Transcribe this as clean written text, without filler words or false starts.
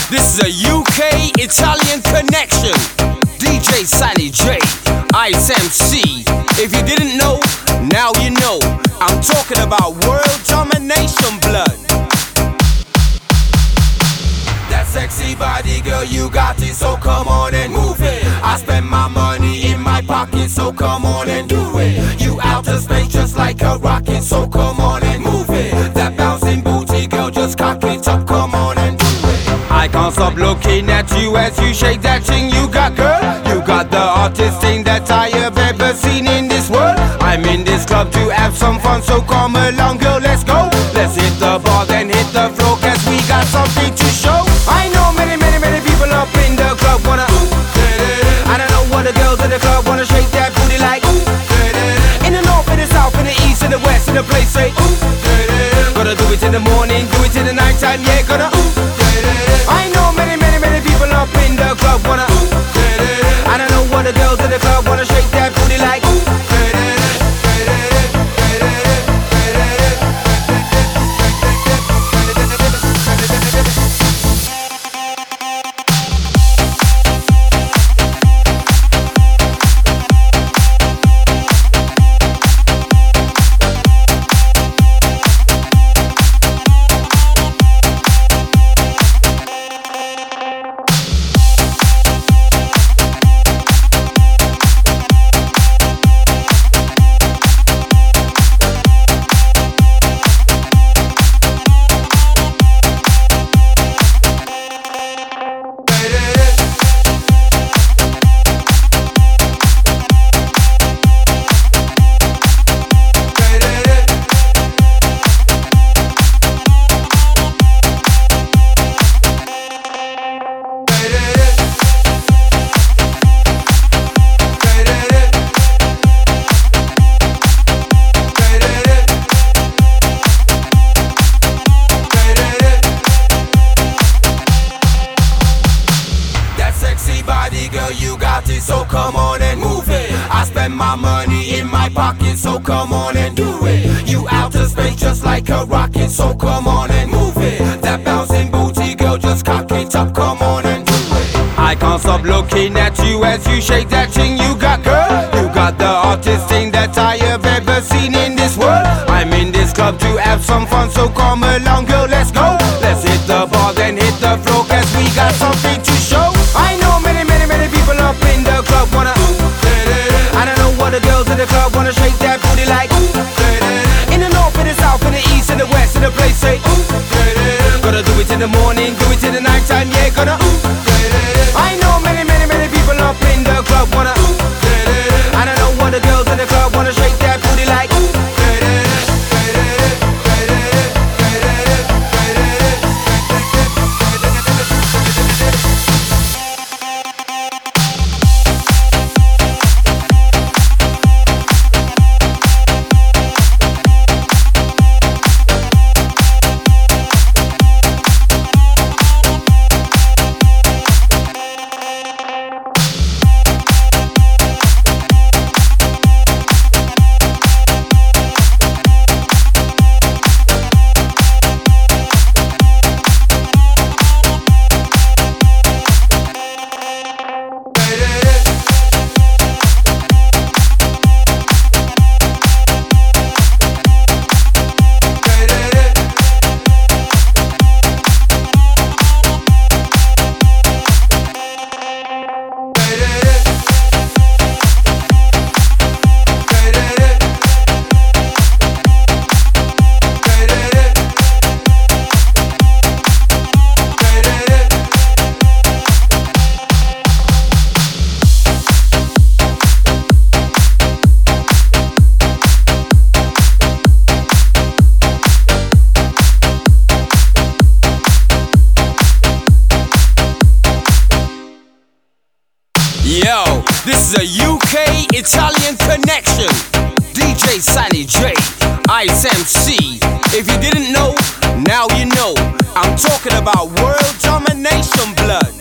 This is a UK Italian connection. DJ Sunny J, Ice MC. If you didn't know, now you know. I'm talking about world domination blood. That sexy body, girl, you got it, so come on and move it. I spend my money in my pocket, so come on and do it. You outer space just like a rocket, so come on and move it. That bouncing booty, girl, just cock it up, come on and do it. I can't stop looking at you as you shake that thing you got, girl. You got the hottest thing that I have ever seen in this world. I'm in this club to have some fun, so come along, girl, let's go. Let's hit the bar, then hit the floor, cause we got something to show. I know many people up in the club wanna I don't know what the girls in the club wanna shake that booty like in the north, in the south, in the east, in the west, in the place say gonna do it in the morning, do it in the night time, yeah, gonna I know many people up in the club wanna I don't know what the girls in the club wanna shake that booty like so come on and move it. I spend my money in my pocket, so come on and do it. You outer space just like a rocket, so come on and move it. That bouncing booty, girl, just cock it up, come on and do it. I can't stop looking at you as you shake that thing you got, girl. You got the hottest thing that I have ever seen in this world. I'm in this club to have some fun, so come along, girl, let's go. Let's hit the bar, then hit the floor, cause we got something to show. I know many people up in the club wanna I don't know what the girls in the club wanna shake that booty like in the north, in the south, in the east, in the west, in the place say gonna do it in the morning, do it in the night time, yeah, gonna I know many people up in the club wanna I don't know what the girls in the club wanna shake that booty like Yo, this is a UK Italian connection. DJ Sunny J, Ice MC. If you didn't know, now you know. I'm talking about world domination blood.